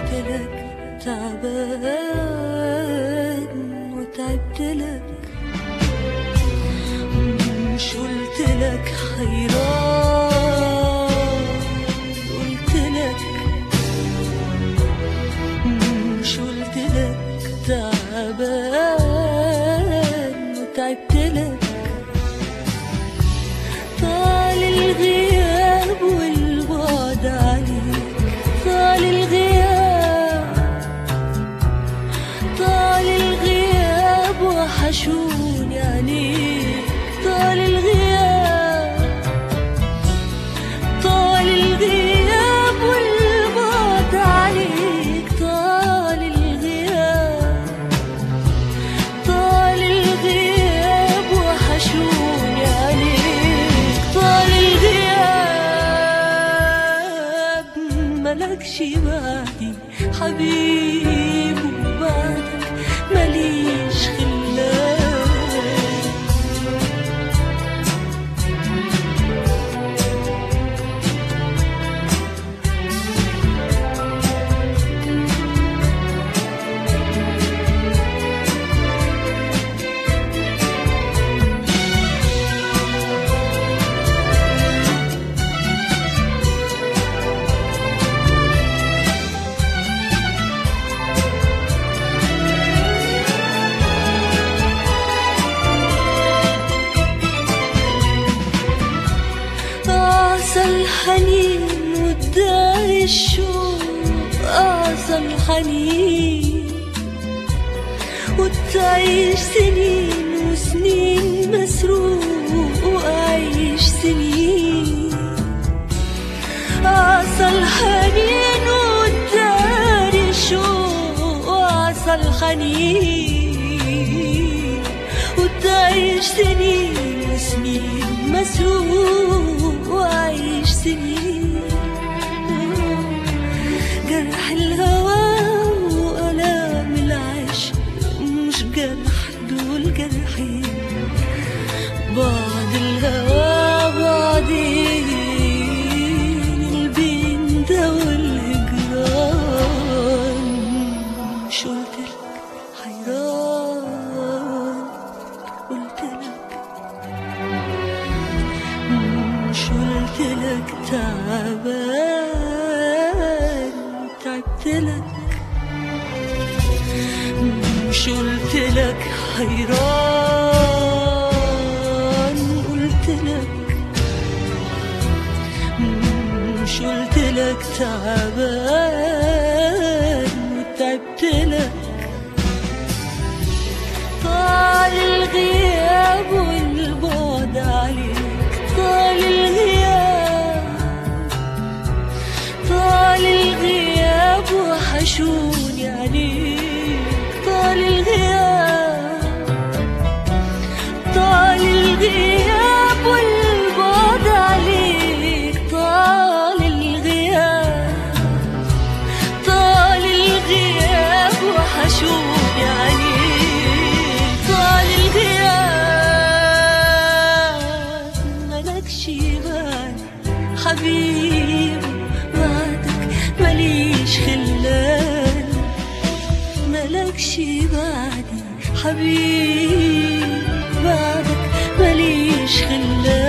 قلتلك تعبان وتعبتلك، مش قلتلك حيران، قلتلك مش قلتلك تعبان وتعبتلك. طال الغياب والبعد عليك، طال الغياب، طال الغياب وحشوني عليك، طال الغياب، طال الغياب والبعد عليك، طال الغياب، طال الغياب وحشوني عليك، طال الغياب. ملكش بعدي حبيب وبعدك ماليش خلاك. الحنين وداعي الشوق، أعصى الحنين وتعيش سنين وسنين مسروق وأعيش سنين. أعصى الحنين وداعي الشوق، أعصى الحنين وتعيش سنين وسنين مسروق وأعيش سنين. جرح الهوى وألام العشق مش جرح، دول جرحين. بعد الهوى بعدين البين ده والهجران. مش قلتلك حيران، قلتلك مش قلتلك تعبان تعبتلك، مش قلتلك حيران، قلتلك مش قلتلك تعبان وتعبتلك. طال الغياب والبعد عليك، طال الغياب، طال الغياب وحشوني عليك، طال الغياب، طال الغياب والبعد عليك، طال الغياب، طال الغياب وحشوني عليك، طال الغياب. ملكش بعدي حبيب بعدك ماليش خلان، ملكش بعدي حبيب بعدك ماليش خلان.